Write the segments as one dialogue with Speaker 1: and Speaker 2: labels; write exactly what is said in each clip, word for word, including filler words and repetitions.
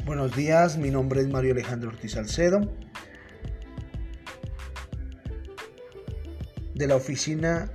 Speaker 1: Buenos días, mi nombre es Mario Alejandro Ortiz Salcedo, de la Oficina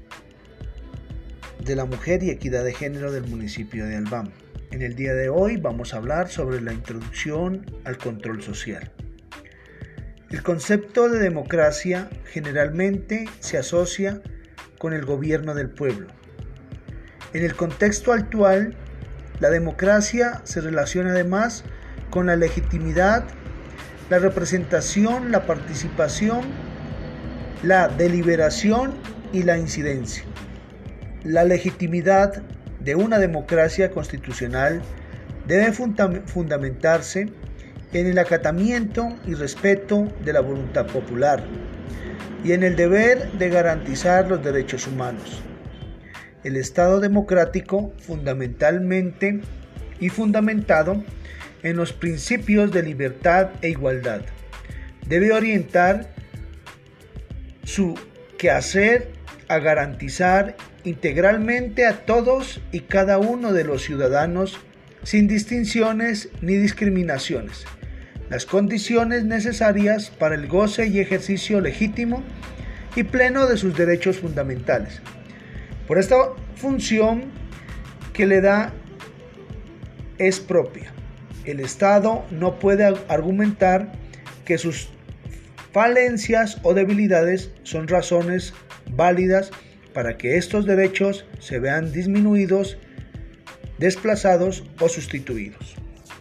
Speaker 1: de la Mujer y Equidad de Género del municipio de Albán. En el día de hoy vamos a hablar sobre la introducción al control social. El concepto de democracia generalmente se asocia con el gobierno del pueblo. En el contexto actual, la democracia se relaciona además con la legitimidad, la representación, la participación, la deliberación y la incidencia. La legitimidad de una democracia constitucional debe funda- fundamentarse en el acatamiento y respeto de la voluntad popular y en el deber de garantizar los derechos humanos. El Estado democrático, fundamentalmente y fundamentado en los principios de libertad e igualdad, debe orientar su quehacer a garantizar integralmente a todos y cada uno de los ciudadanos, sin distinciones ni discriminaciones, las condiciones necesarias para el goce y ejercicio legítimo y pleno de sus derechos fundamentales. Por esta función que le da es propia. El Estado no puede argumentar que sus falencias o debilidades son razones válidas para que estos derechos se vean disminuidos, desplazados o sustituidos.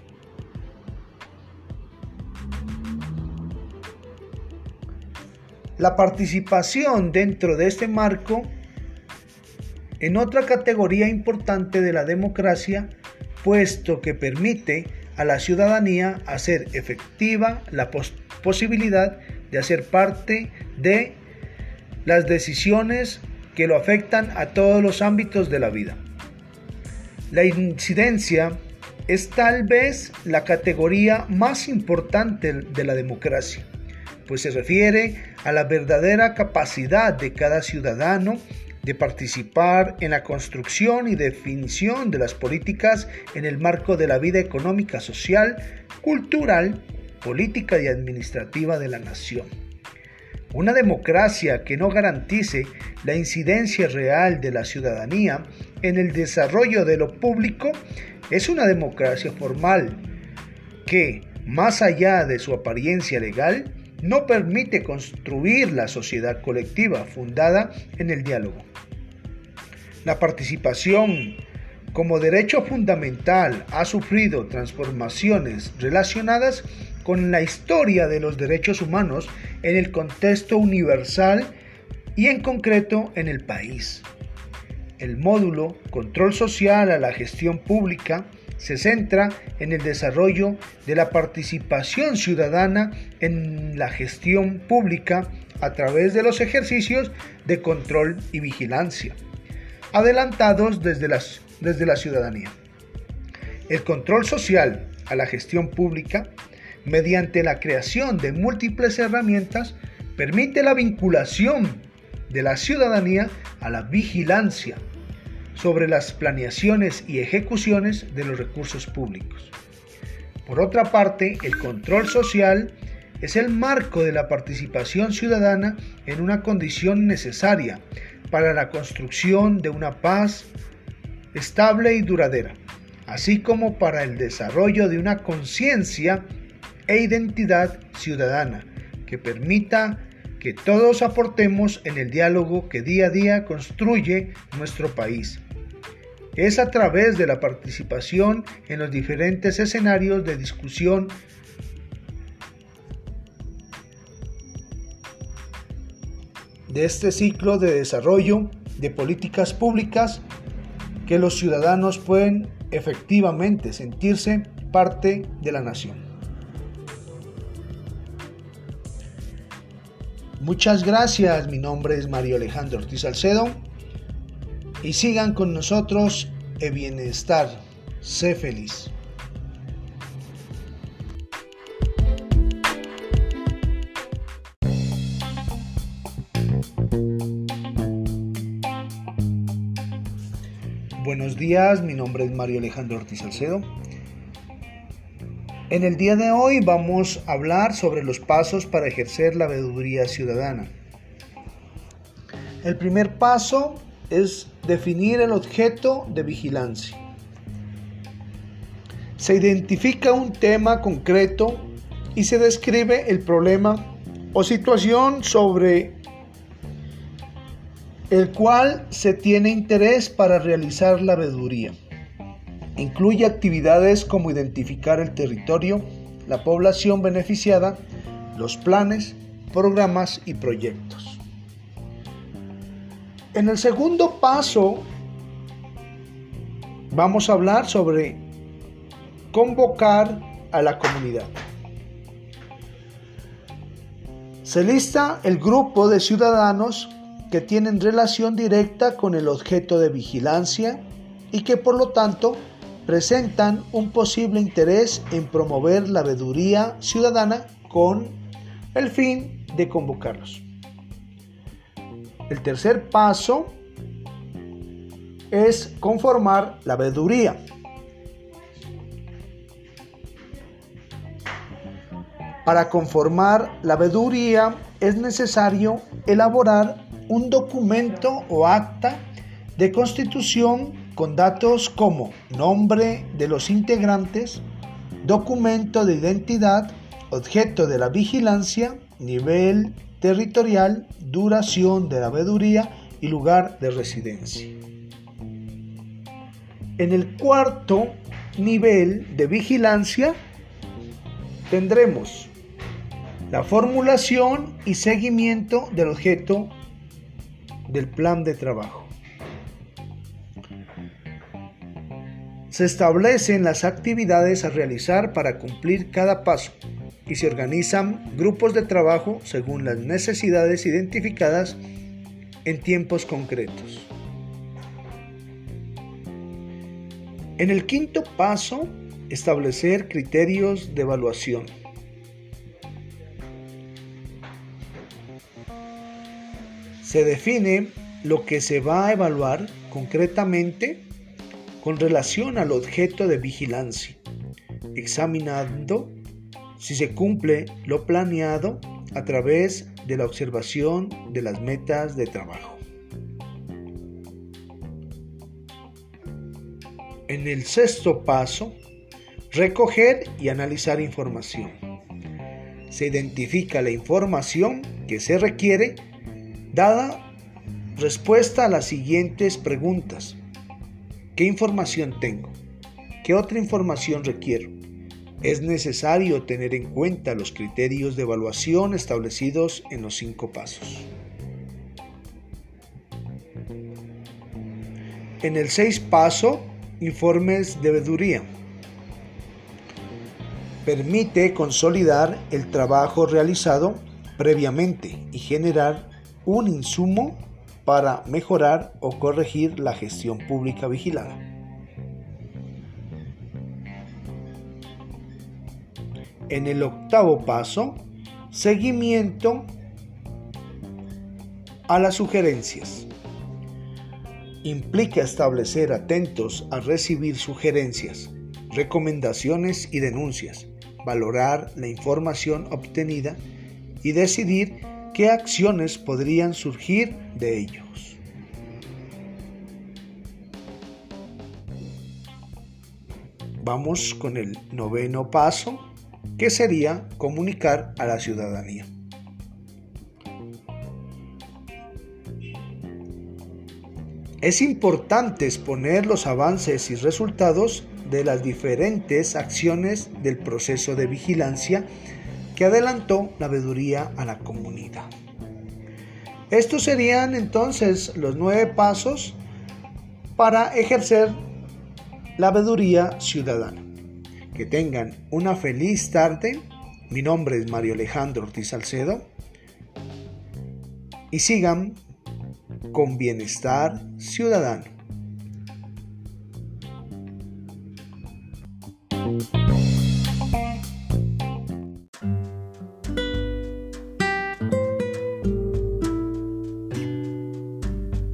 Speaker 1: La participación dentro de este marco en otra categoría importante de la democracia, puesto que permite a la ciudadanía hacer efectiva la pos- posibilidad de hacer parte de las decisiones que lo afectan a todos los ámbitos de la vida. La incidencia es tal vez la categoría más importante de la democracia, pues se refiere a la verdadera capacidad de cada ciudadano de participar en la construcción y definición de las políticas en el marco de la vida económica, social, cultural, política y administrativa de la nación. Una democracia que no garantice la incidencia real de la ciudadanía en el desarrollo de lo público es una democracia formal que, más allá de su apariencia legal, no permite construir la sociedad colectiva fundada en el diálogo. La participación como derecho fundamental ha sufrido transformaciones relacionadas con la historia de los derechos humanos en el contexto universal y en concreto en el país. El módulo Control Social a la Gestión Pública se centra en el desarrollo de la participación ciudadana en la gestión pública a través de los ejercicios de control y vigilancia, adelantados desde, las, desde la ciudadanía. El control social a la gestión pública, mediante la creación de múltiples herramientas, permite la vinculación de la ciudadanía a la vigilancia sobre las planeaciones y ejecuciones de los recursos públicos. Por otra parte, el control social es el marco de la participación ciudadana en una condición necesaria para la construcción de una paz estable y duradera, así como para el desarrollo de una conciencia e identidad ciudadana que permita que todos aportemos en el diálogo que día a día construye nuestro país. Es a través de la participación en los diferentes escenarios de discusión de este ciclo de desarrollo de políticas públicas que los ciudadanos pueden efectivamente sentirse parte de la nación. Muchas gracias, mi nombre es Mario Alejandro Ortiz Salcedo y sigan con nosotros en bienestar. Sé feliz. Buenos días, mi nombre es Mario Alejandro Ortiz Salcedo. En el día de hoy vamos a hablar sobre los pasos para ejercer la veeduría ciudadana. El primer paso es definir el objeto de vigilancia. Se identifica un tema concreto y se describe el problema o situación sobre el cual se tiene interés para realizar la veeduría. Incluye actividades como identificar el territorio, la población beneficiada, los planes, programas y proyectos. En el segundo paso vamos a hablar sobre convocar a la comunidad. Se lista el grupo de ciudadanos que tienen relación directa con el objeto de vigilancia y que por lo tanto presentan un posible interés en promover la veeduría ciudadana con el fin de convocarlos. El tercer paso es conformar la veeduría. Para conformar la veeduría es necesario elaborar un documento o acta de constitución con datos como nombre de los integrantes, documento de identidad, objeto de la vigilancia, nivel territorial, duración de la veeduría y lugar de residencia. En el cuarto nivel de vigilancia tendremos la formulación y seguimiento del objeto del plan de trabajo. Se establecen las actividades a realizar para cumplir cada paso y se organizan grupos de trabajo según las necesidades identificadas en tiempos concretos. En el quinto paso, establecer criterios de evaluación. Se define lo que se va a evaluar concretamente con relación al objeto de vigilancia, examinando si se cumple lo planeado a través de la observación de las metas de trabajo. En el sexto paso, recoger y analizar información. Se identifica la información que se requiere, dada respuesta a las siguientes preguntas. ¿Qué información tengo? ¿Qué otra información requiero? Es necesario tener en cuenta los criterios de evaluación establecidos en los cinco pasos. En el sexto paso, informes de veeduría. Permite consolidar el trabajo realizado previamente y generar un insumo para mejorar o corregir la gestión pública vigilada. En el octavo paso, seguimiento a las sugerencias. Implica establecer atentos a recibir sugerencias, recomendaciones y denuncias, valorar la información obtenida y decidir qué acciones podrían surgir de ellos. Vamos con el noveno paso, que sería comunicar a la ciudadanía. Es importante exponer los avances y resultados de las diferentes acciones del proceso de vigilancia que adelantó la veeduría a la comunidad. Estos serían entonces los nueve pasos para ejercer la veeduría ciudadana. Que tengan una feliz tarde. Mi nombre es Mario Alejandro Ortiz Salcedo y sigan con Bienestar Ciudadano.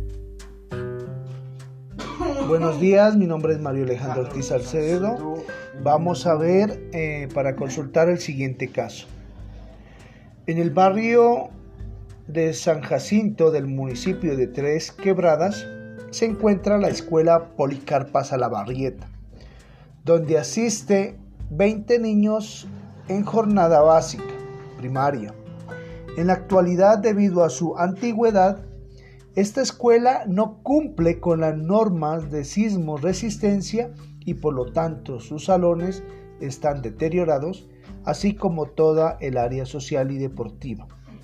Speaker 2: Buenos días, mi nombre es Mario Alejandro Ortiz Salcedo
Speaker 1: vamos a ver eh, para consultar el siguiente caso. En el barrio de San Jacinto del municipio de Tres Quebradas se encuentra la escuela Policarpa Salabarrieta, donde asiste veinte niños en jornada básica, primaria. En la actualidad, debido a su antigüedad, esta escuela no cumple con las normas de sismo resistencia y por lo tanto sus salones están deteriorados, así como toda el área social y deportiva.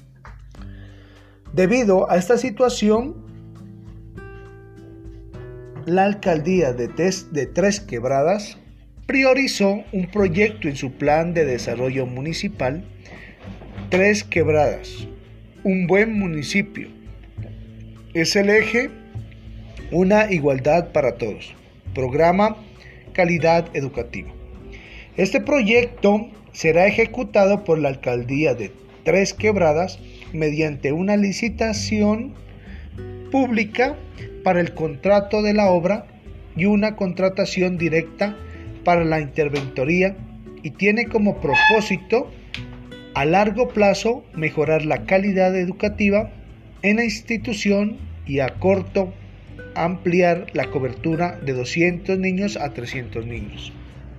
Speaker 1: Debido a esta situación, la alcaldía de, Tes, de Tres Quebradas priorizó un proyecto en su plan de desarrollo municipal. Tres Quebradas, un buen municipio. Es el eje, una igualdad para todos. Programa Calidad Educativa. Este proyecto será ejecutado por la alcaldía de Tres Quebradas mediante una licitación pública para el contrato de la obra y una contratación directa para la interventoría, y tiene como propósito a largo plazo mejorar la calidad educativa en la institución y a corto ampliar la cobertura de doscientos niños a trescientos niños.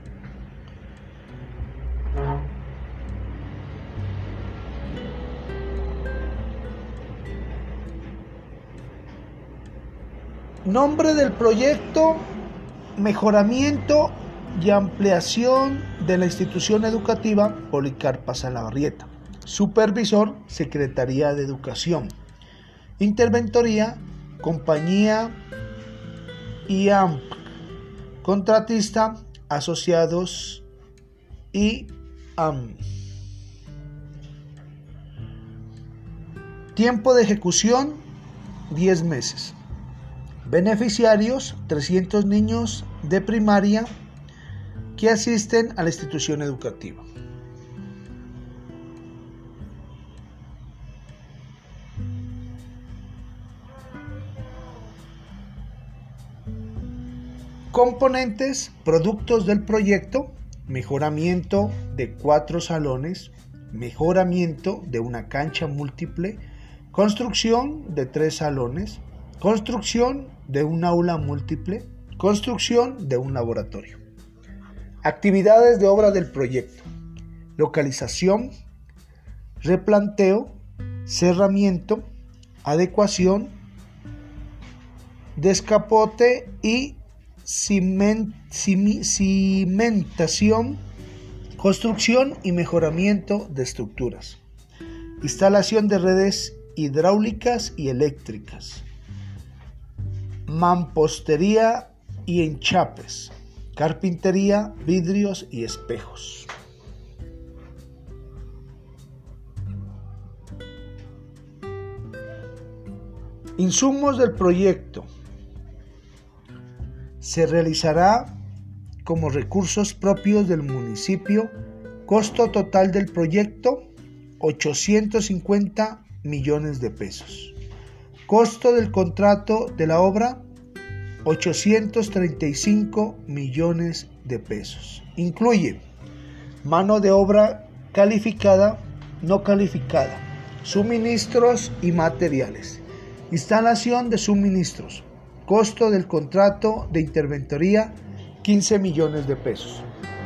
Speaker 1: Nombre del proyecto: mejoramiento y ampliación de la institución educativa Policarpa Salabarrieta. Supervisor: Secretaría de Educación. Interventoría: Compañía I A M P. Contratista: Asociados I A M. Tiempo de ejecución: diez meses. Beneficiarios: trescientos niños de primaria que asisten a la institución educativa. Componentes, productos del proyecto: mejoramiento de cuatro salones, mejoramiento de una cancha múltiple, construcción de tres salones, construcción de un aula múltiple, construcción de un laboratorio. Actividades de obra del proyecto: localización, replanteo, cerramiento, adecuación, descapote y Ciment, cimentación, construcción y mejoramiento de estructuras, instalación de redes hidráulicas y eléctricas, mampostería y enchapes, carpintería, vidrios y espejos. Insumos del proyecto: se realizará como recursos propios del municipio. Costo total del proyecto: ochocientos cincuenta millones de pesos. Costo del contrato de la obra: ochocientos treinta y cinco millones de pesos. Incluye mano de obra calificada, no calificada, suministros y materiales, instalación de suministros. Costo del contrato de interventoría: quince millones de pesos.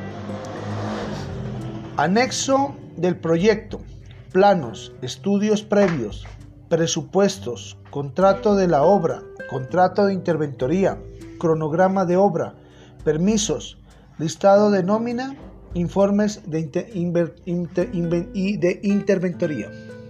Speaker 1: Anexo del proyecto: planos, estudios previos, presupuestos, contrato de la obra, contrato de interventoría, cronograma de obra, permisos, listado de nómina, informes de, inter, inver, inter, inver, y de interventoría.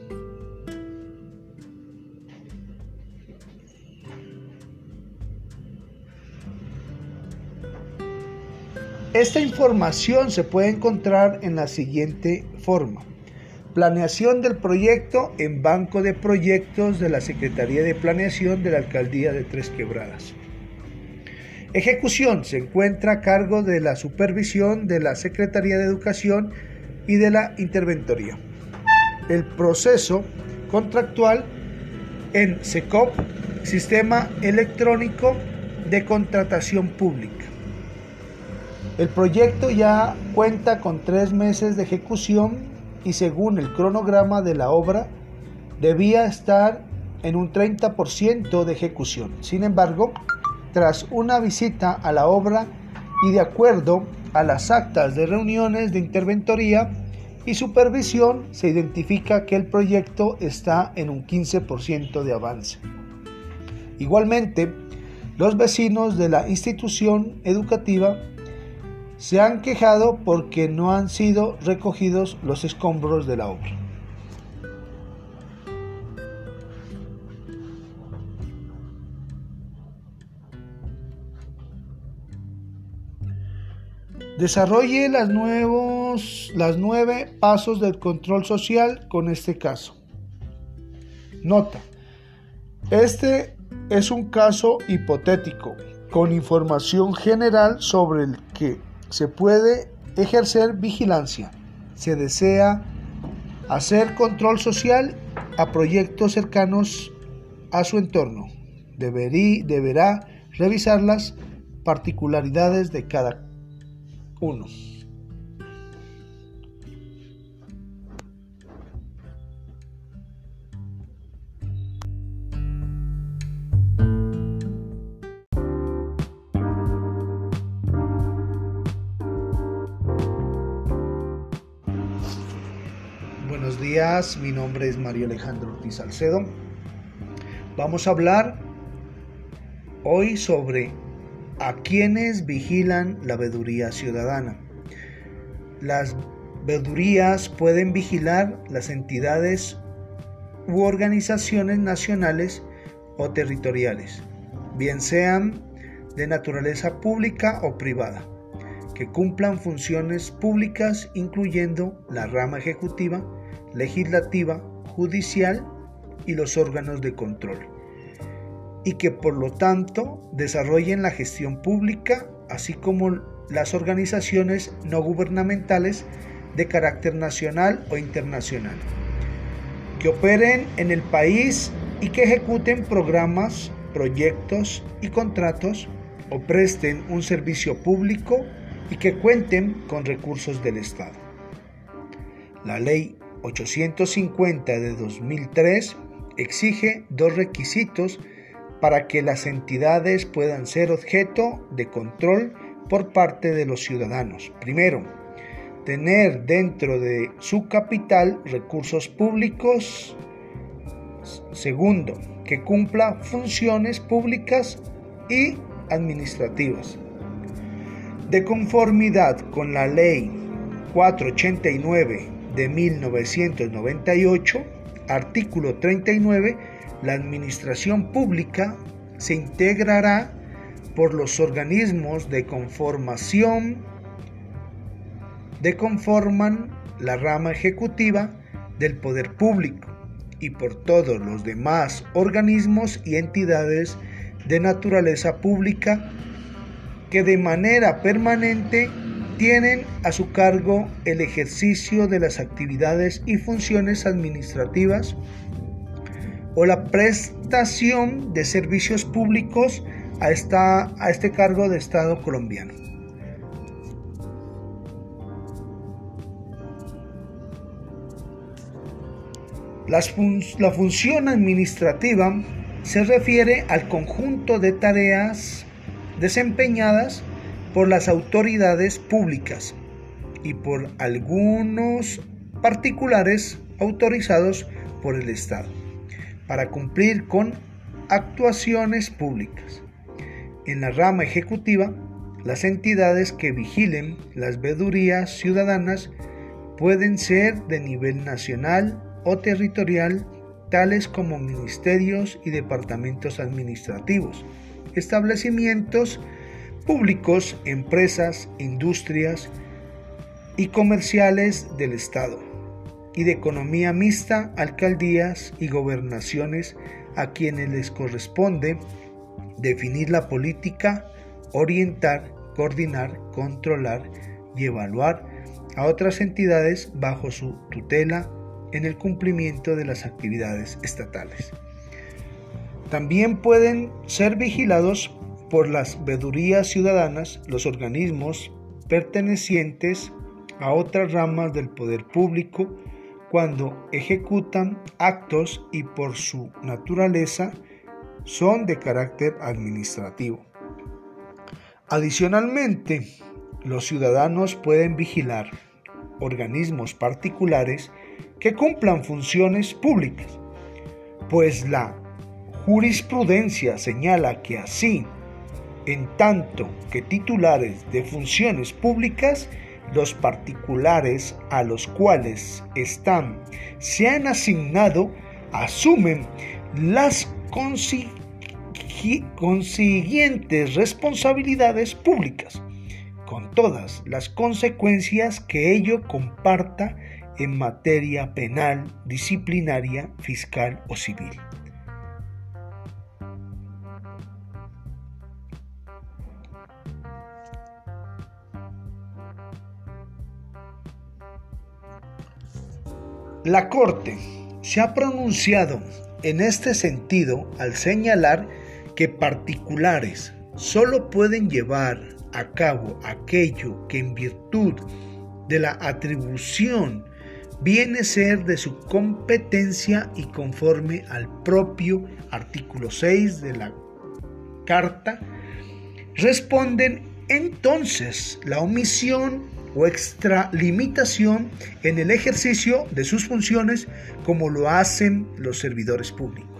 Speaker 1: Esta información se puede encontrar en la siguiente forma: planeación del proyecto en Banco de Proyectos de la Secretaría de Planeación de la Alcaldía de Tres Quebradas. Ejecución: se encuentra a cargo de la supervisión de la Secretaría de Educación y de la Interventoría. El proceso contractual en SECOP, Sistema Electrónico de Contratación Pública. El proyecto ya cuenta con tres meses de ejecución y según el cronograma de la obra debía estar en un treinta por ciento de ejecución. Sin embargo, tras una visita a la obra y de acuerdo a las actas de reuniones de interventoría y supervisión, se identifica que el proyecto está en un quince por ciento de avance. Igualmente, los vecinos de la institución educativa se han quejado porque no han sido recogidos los escombros de la obra. Desarrolle las nuevos, las nueve pasos del control social con este caso. Nota: este es un caso hipotético con información general sobre el que se puede ejercer vigilancia. Se desea hacer control social a proyectos cercanos a su entorno. Deberí, deberá revisar las particularidades de cada uno. Buenos días, mi nombre es Mario Alejandro Ortiz Salcedo. Vamos a hablar hoy sobre a quienes vigilan la veeduría ciudadana. Las veedurías pueden vigilar las entidades u organizaciones nacionales o territoriales, bien sean de naturaleza pública o privada, que cumplan funciones públicas incluyendo la rama ejecutiva, legislativa, judicial y los órganos de control, y que por lo tanto desarrollen la gestión pública, así como las organizaciones no gubernamentales de carácter nacional o internacional, que operen en el país y que ejecuten programas, proyectos y contratos o presten un servicio público y que cuenten con recursos del Estado. La Ley ochocientos cincuenta de dos mil tres exige dos requisitos para que las entidades puedan ser objeto de control por parte de los ciudadanos. Primero, tener dentro de su capital recursos públicos. Segundo, que cumpla funciones públicas y administrativas. De conformidad con la Ley cuatrocientos ochenta y nueve de mil novecientos noventa y ocho, artículo treinta y nueve, la administración pública se integrará por los organismos de conformación de conforman la rama ejecutiva del poder público y por todos los demás organismos y entidades de naturaleza pública que de manera permanente tienen a su cargo el ejercicio de las actividades y funciones administrativas o la prestación de servicios públicos a, esta, a este cargo de Estado colombiano. Las fun- la función administrativa se refiere al conjunto de tareas desempeñadas por las autoridades públicas y por algunos particulares autorizados por el Estado para cumplir con actuaciones públicas. En la rama ejecutiva, las entidades que vigilen las veedurías ciudadanas pueden ser de nivel nacional o territorial, tales como ministerios y departamentos administrativos, establecimientos públicos, empresas, industrias y comerciales del Estado, y de economía mixta, alcaldías y gobernaciones a quienes les corresponde definir la política, orientar, coordinar, controlar y evaluar a otras entidades bajo su tutela en el cumplimiento de las actividades estatales. También pueden ser vigilados por las veedurías ciudadanas los organismos pertenecientes a otras ramas del poder público cuando ejecutan actos y por su naturaleza son de carácter administrativo. Adicionalmente, los ciudadanos pueden vigilar organismos particulares que cumplan funciones públicas, pues la jurisprudencia señala que así, en tanto que titulares de funciones públicas, los particulares a los cuales están se han asignado asumen las consiguientes responsabilidades públicas, con todas las consecuencias que ello comporta en materia penal, disciplinaria, fiscal o civil. La Corte se ha pronunciado en este sentido al señalar que particulares solo pueden llevar a cabo aquello que en virtud de la atribución viene a ser de su competencia y conforme al propio artículo seis de la Carta, responden entonces la omisión o extralimitación en el ejercicio de sus funciones como lo hacen los servidores públicos.